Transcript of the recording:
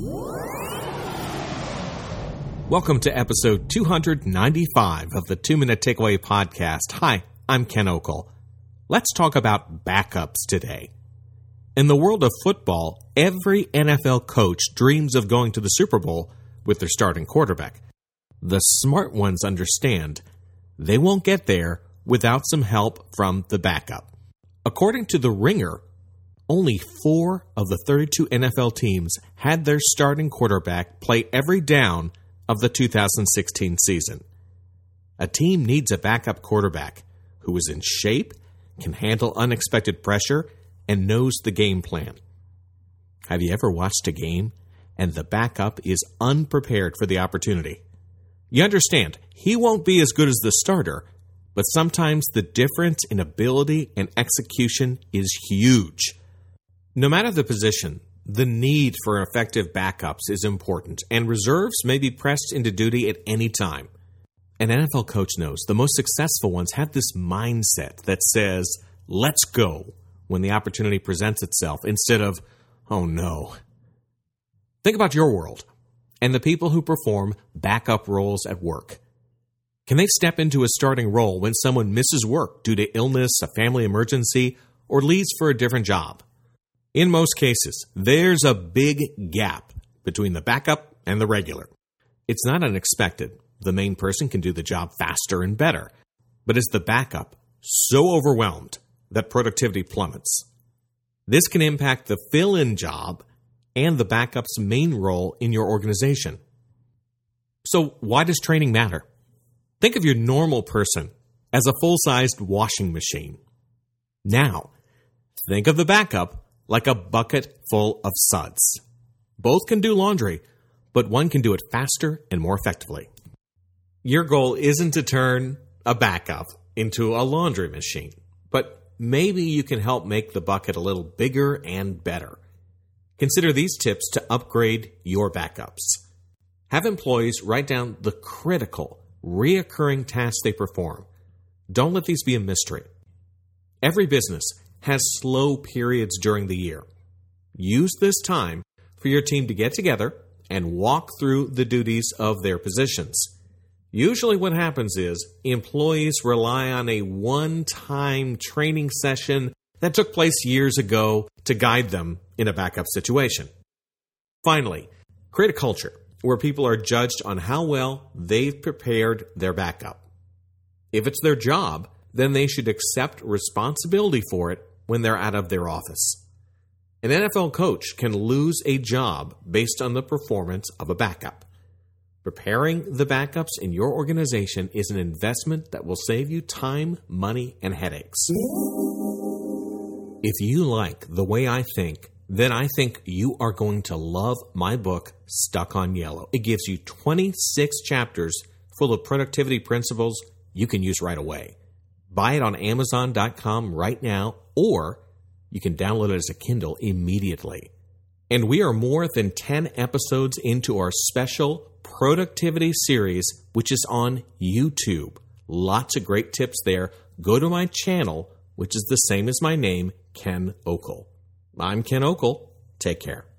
Welcome to episode 295 of the 2-Minute Takeaway Podcast. Hi, I'm Ken Okel. Let's talk about backups today. In the world of football, every NFL coach dreams of going to the Super Bowl with their starting quarterback. The smart ones understand they won't get there without some help from the backup. According to The Ringer, only 4 of the 32 NFL teams had their starting quarterback play every down of the 2016 season. A team needs a backup quarterback who is in shape, can handle unexpected pressure, and knows the game plan. Have you ever watched a game and the backup is unprepared for the opportunity? You understand, he won't be as good as the starter, but sometimes the difference in ability and execution is huge. No matter the position, the need for effective backups is important, and reserves may be pressed into duty at any time. An NFL coach knows the most successful ones have this mindset that says, let's go, when the opportunity presents itself, instead of, oh no. Think about your world and the people who perform backup roles at work. Can they step into a starting role when someone misses work due to illness, a family emergency, or leaves for a different job? In most cases, there's a big gap between the backup and the regular. It's not unexpected. The main person can do the job faster and better. But is the backup so overwhelmed that productivity plummets? This can impact the fill-in job and the backup's main role in your organization. So why does training matter? Think of your normal person as a full-sized washing machine. Now, think of the backup like a bucket full of suds. Both can do laundry, but one can do it faster and more effectively. Your goal isn't to turn a backup into a laundry machine, but maybe you can help make the bucket a little bigger and better. Consider these tips to upgrade your backups. Have employees write down the critical, reoccurring tasks they perform. Don't let these be a mystery. Every business has slow periods during the year. Use this time for your team to get together and walk through the duties of their positions. Usually what happens is employees rely on a one-time training session that took place years ago to guide them in a backup situation. Finally, create a culture where people are judged on how well they've prepared their backup. If it's their job, then they should accept responsibility for it when they're out of their office. An NFL coach can lose a job based on the performance of a backup. Preparing the backups in your organization is an investment that will save you time, money, and headaches. If you like the way I think, then I think you are going to love my book, Stuck on Yellow. It gives you 26 chapters full of productivity principles you can use right away. Buy it on Amazon.com right now, or you can download it as a Kindle immediately. And we are more than 10 episodes into our special productivity series, which is on YouTube. Lots of great tips there. Go to my channel, which is the same as my name, Ken Okel. I'm Ken Okel. Take care.